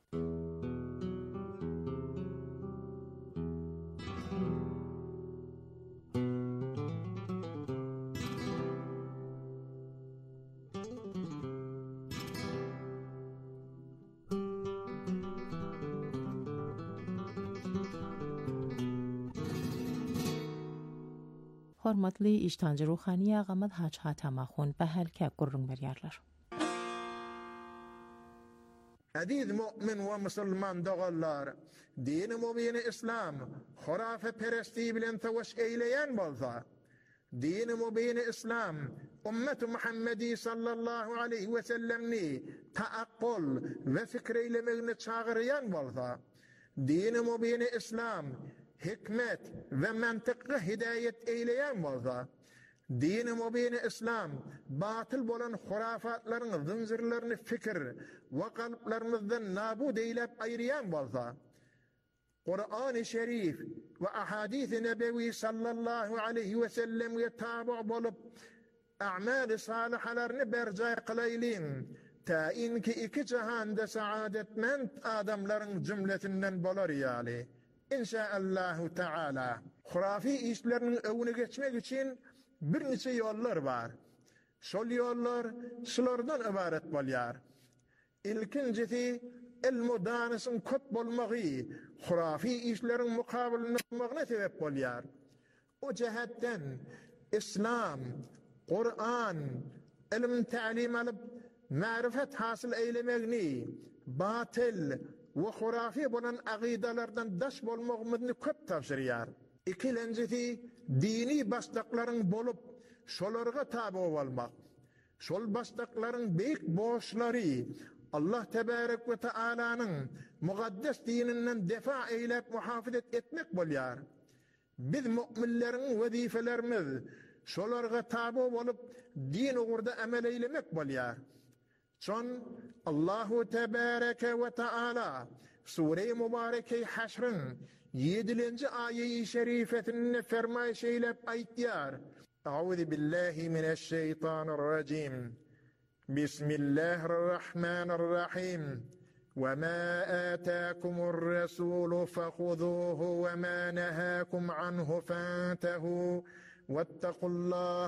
Hormatly iştancı ruhani ağamad haç hatamaxun bəhelkə qurrun berýärler. Aziz mümin ve musulman dağlar, dini mubini İslam, hurafe peresti bilen teveş eyleyen bolsa, dini mubini İslam, ümmeti Muhammedi sallallahu aleyhi ve sellemni taakkul ve fikreylemegini çağırayan bolsa, dini mubini İslam, hikmet ve mantıklı hidayet eyleyen bolsa, dini mubini İslam batıl bolan hurafatların zınzırlarını fikir ve kalplarımızdan nabud eylep ayriyan bolsa, Kur'an-ı Şerif ve ahadis-i nebevi sallallahu aleyhi ve sellem'e tabi bolup a'mal-i salihalarını bercay kılaylin, ta inki iki cihanda saadetmend adamların cümletinden bolar yali. İnşaallahu Teala. Hurafi işlerinin önüne geçmek için bir neçe yollar var. Şol yollar şulardan ibaret bolýar. İlkincisi ilmu danysyn köp bolmagy, hurafi işlerin mukabiline bolmagyna sebep bolýar. O cihetden İslam, Kur'an, ilm ta'lim alıp ma'rifet hasıl eylemegini batıl ve hurafi bolan aqidalardan daş bolmagymyzny köp tapşyrýar. İkincisi dini basdaklaryň bolup şolarga tabi bolmak. Şol basdaklaryň beýik borçlary Allah tebarek ve Teala'nın mugaddes dininden defa eylep muhafizet etmek bolýar. Biz müminleriň wezifelerimiz şolarga tabi bolup din ugurda amel eylemek bolýar. Çon Allahu tebareke ve Teala Sure-i Mübareke-i Haşr'ın yedilinci aye-i şerifetini fermayş eylep aýtýar. Euzu billahi mineşşeytanirracim. Bismillahirrahmanirrahim. Ve ma atakumur-rasulu fehuzuhu ve ma nahakum anhu fantahu. Vettekullah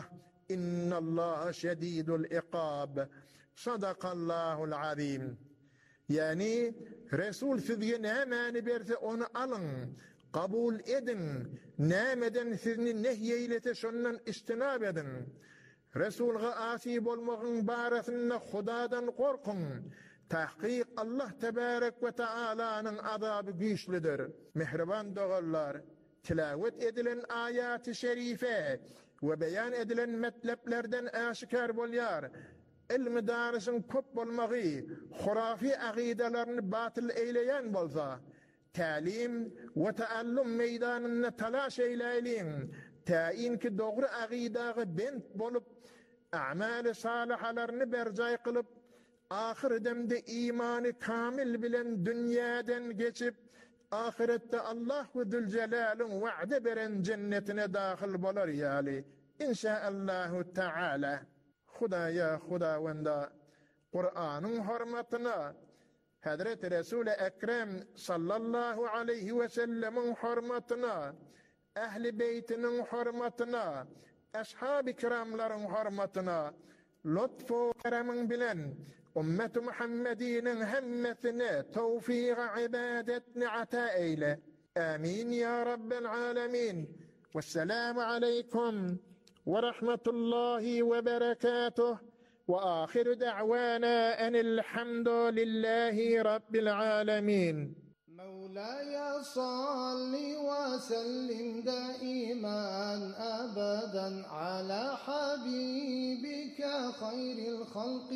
إن الله شديد العقاب صدق الله العظيم. يعني رسول سيدي نامان بيرث أون ألن قبول إدن نامدن سيدني نهي لتشنن اجتناب إدن رسول غآسي بالمغن بارثن خدادن قرقن تحقيق الله تبارك وتعالى نن عذاب جيش لدر مهربان دغلار تلاوة إدلن آيات شريفة وبيان إدلن مطلب لردن آشكار بوليار المدارس كب المغي خرافي عقيدة لرن باطل إيليان بلزا تعليم وتعلم ميدان نتلاشي ليلين تاين كدغر عقيدة بنت بولب أعمال صالحة لرن برزاي قلب آخر دمد إيمان كامل بلن دنيا دن جيشب آخرة الله وذو الجلال وعد برن جنتنا داخل بلريالي إن شاء الله تعالى. خدا يا خدا وندا قرآن حرمتنا حضرت رسول أكرم صلى الله عليه وسلم حرمتنا أهل بيتنا حرمتنا أصحاب كرام لرم حرمتنا لطف كرم بلن أمة محمدين همتنا توفيق عبادتنا عتائله آمين يا رب العالمين. والسلام عليكم ورحمة الله وبركاته وآخر دعوانا أن الحمد لله رب العالمين. مولاي صل وسلم دائما أبدا على حبيبك خير الخلق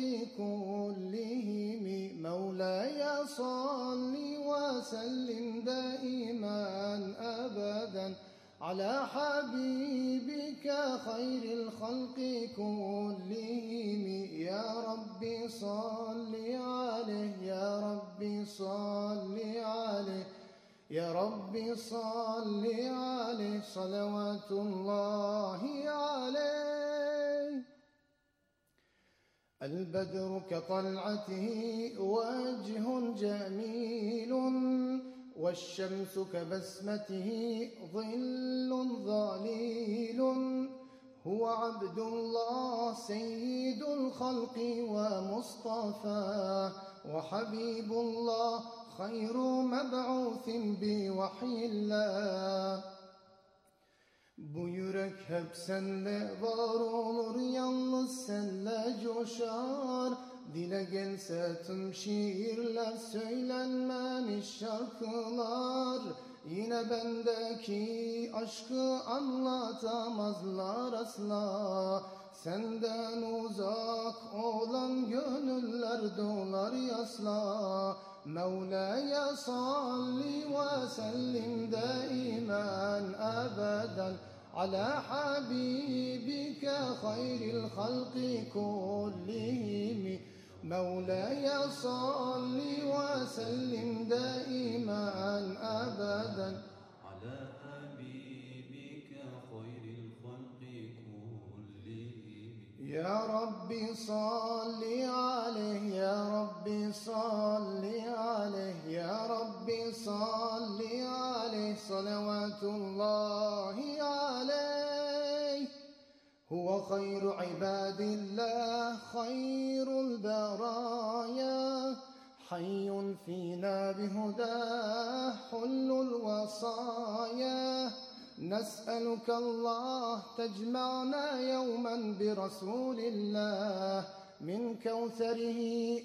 كلهم. مولاي صل وسلم دائما أبدا على حبيبك خير الخلق كلهم. يا ربي صل عليه يا ربي صل عليه يا ربي صل عليه صلوات الله عليه. البدر كطلعته وجه جميل والشمس كبسمته ظل ظليل. هو عبد الله سيد الخلق ومصطفى وحبيب الله خير مبعوث بوحي الله. Buyurek hep senle var olur yalnız senle coşar. Dile gelse tüm şiirler söylenmemiş şarkılar. Yine bendeki aşkı anlatamazlar asla. Senden uzak olan gönüller dolar yasla. Mevla'ya salli ve sellim daiman abadan ala habibike hayril halqi kullihim. Mevla'ya salli ve sellim daiman abadan ala habibike hayril halqi kullihim. Ya Rabbi salli aleyh ya Rabbi salli aleyh ya Rabbi salli aleyh salavatullahi aleyh. هو خير عباد الله خير البرايا حي فينا بهداه حل الوصايا. نسألك الله تجمعنا يوما برسول الله من كوثره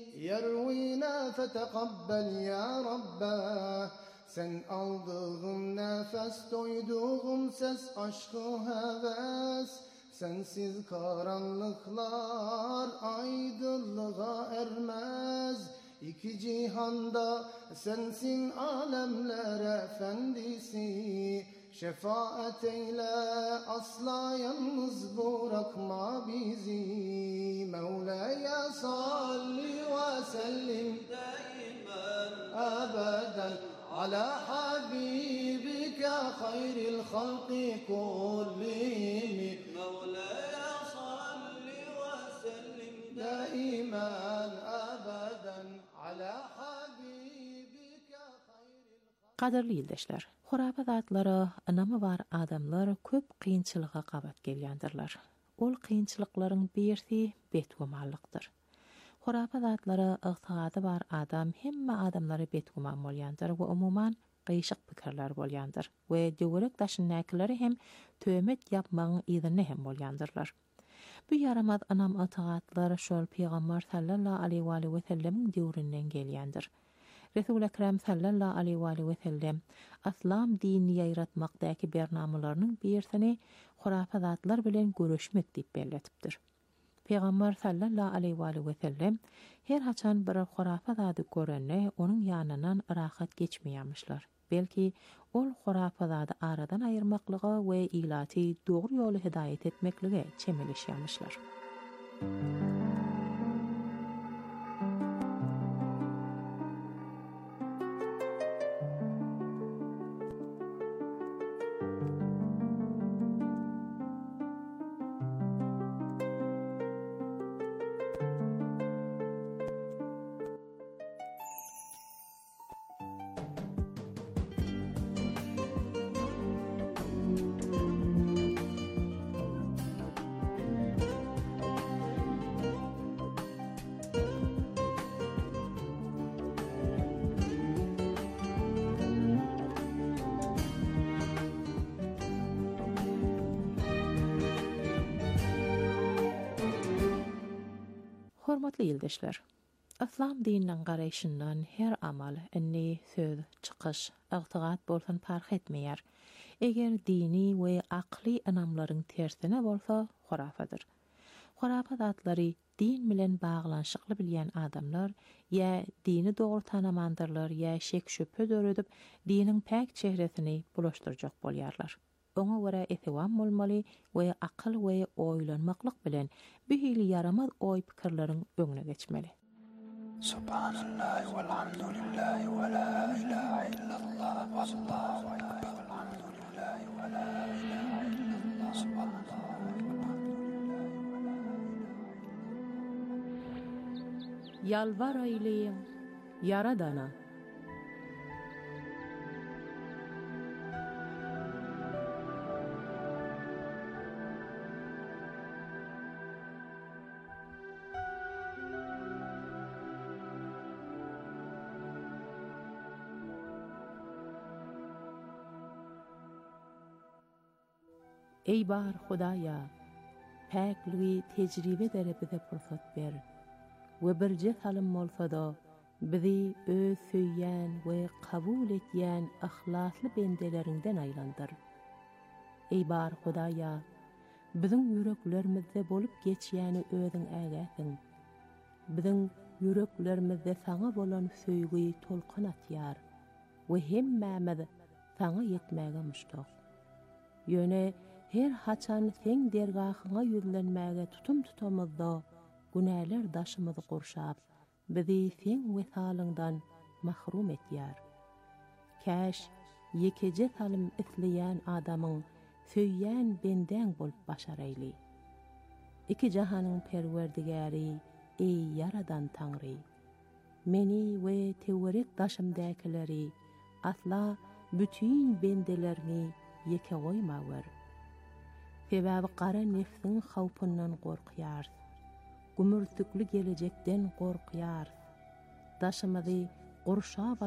يروينا فتقبل يا رباه. Sen aldığım nefes doyduğum ses aşkı heves. Sensiz karanlıklar aydınlığa ermez. İki cihanda sensin alemler efendisi. Şefaat eyle asla yalnız bırakma bizi. Mevla'ya salli ve sellim daiman abadan ala habibike hayril halqi kullihim. Mevla'ya salli ve sellim daiman abadan ala habibike hayril halqi. Qadirli ildeşler, huraba zatları, anamı var adamlar köp qiyinçılığa qabat gelýändirler. ol kynçylyklaryň birsi betgumanlykdyr. Hurapa zatları ıgtygaty bar adam hemme adamlary betguman bolýandyr we umuman gyşyk pikirler bolýandyr we döwrek daşynäkileri hem tömet yapmagyň ýerine hem bolýandyrlar. Bu yaramaz anam atygatlar şol Peýgamber sallallahu aleyhi we sellem döwründen gelýändir. Resul Ekrem sallallahu aleyhi ve sellem aslam dini ýaýratmakdaky bernamalarynyň birisini hurapa zatlar bilen görüşmek diýip belletipdir. Peýgamber sallallahu aleyhi ve sellem her haçan bir hurapa zady görende onuň ýanynan rahat geçmeýärmişler. Belki ol hurapa zady aradan aýyrmaklygy we ilaty dogry ýoly hidaýet etmekligi çemelişýärmişler. Hormatly ýyldaşlar, Islam dininiň garaýşyndan her amal, inni, söz, çykyş, ygtygat bolsan fark etmeýär. Eger dini we akly anamlaryň tersine bolsa, hurafadyr. Hurafa zatlary din bilen baglanşykly bilýän adamlar ýa dini dogry tanamandyrlar ýa şek şüphe döredip diniň päk çehresini bulaşdyrjak bolýarlar. Oňa görä etewam bolmaly we akyl we oýlanmaklyk bilen bihili yaramaz oý pikirleriň öňüne geçmeli. Subhanallah walhamdulillah wa la ilaha illallah wallahu akbar walhamdulillah wa la ilaha illallah subhanallah Yalvar aýlyň Yaradana. Ey bar Hudaýa, päkligi tejribe derepide pursat ber. We birje salim bolsa-da bizi öz söýýän we kabul etýän ihlasly bendeleriňden aýlandyr. Ey bar Hudaýa, biziň ýüreklerimizde bolup geçýäni özüň ägäsiň. Biziň ýüreklerimizde saňa bolan söýgi tolkun atýar we hemmämiz saňa ýetmäge muştak. Ýöne her haçan sen dergahyňa ýüzlenmäge tutum tutamyzda günäler daşymyzy gurşap, bizi sen wesalyňdan mahrum etýär. Käş ýekeje salim isleýän adamyň söýýän benden bolup başaraýly. Iki jahanyň perwerdigäri, ey yaradan Taňry, meni we tewerek daşymdakyleri asla bütün bendelerini ýeke goýmawar. Sebäbi gara nefsiň hawpyndan gorkýar. Gümürtükli gelecekden gorkýar. Daşymyzy gurşap